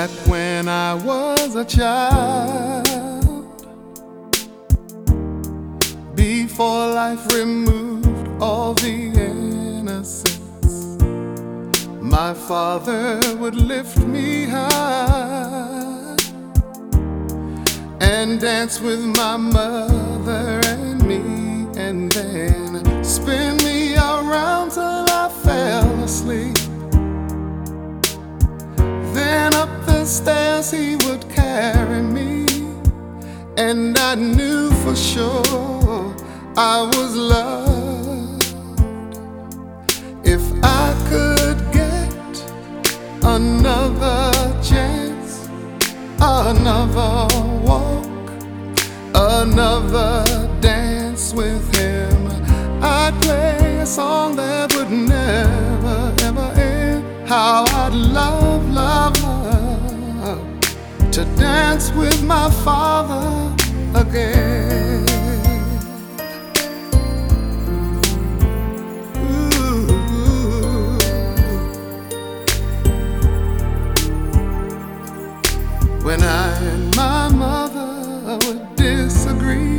Back when I was a child, before life removed all the innocence, my father would lift me high and dance with my mother and me, and then spin me around till I fell asleep. Then up the stairs he would carry me, and I knew for sure I was loved. If I could get another chance, another walk, another dance with him, I'd play a song that would never, ever end. How I'd love, love, love to dance with my father again. Ooh. When I and my mother would disagree,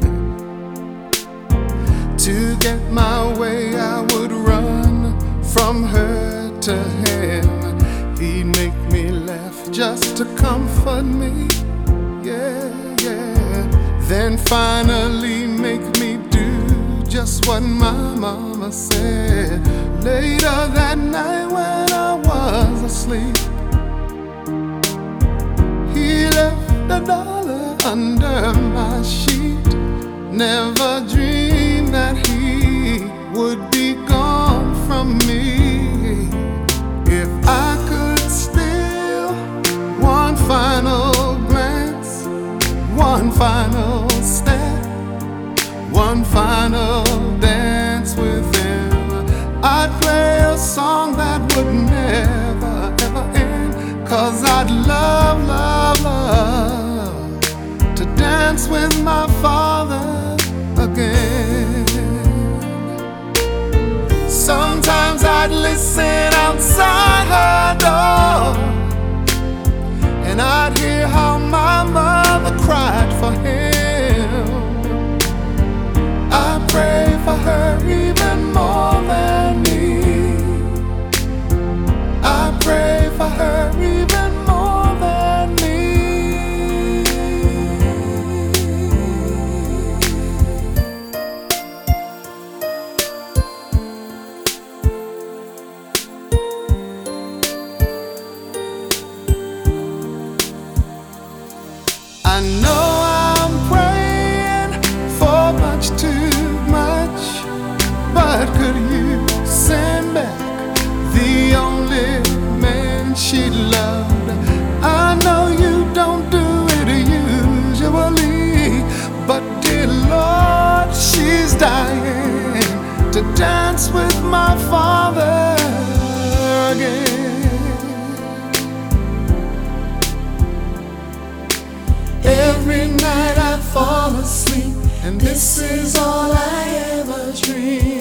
to get my way I would run from her to him. He'd make me laugh just to comfort me, yeah, yeah. Then finally make me do just what my mama said. Later that night when I was asleep, he left $1 under my sheet. Never dreamed that he would be gone from me. If I could steal one final glance, one final step, one final dance with him, I'd play a song that would never, ever end. 'Cause I'd love, love, love to dance with my father again. Sometimes I'd listen outside her door, and I'd hear how my mother cried for him. I pray for her even more than me. I pray for her even more than me. I know I'm praying for much too much, but could you send back the only man she loved? I know you don't do it usually, but dear Lord, she's dying to dance with my father again. Every night I fall asleep, and this is all I ever dream.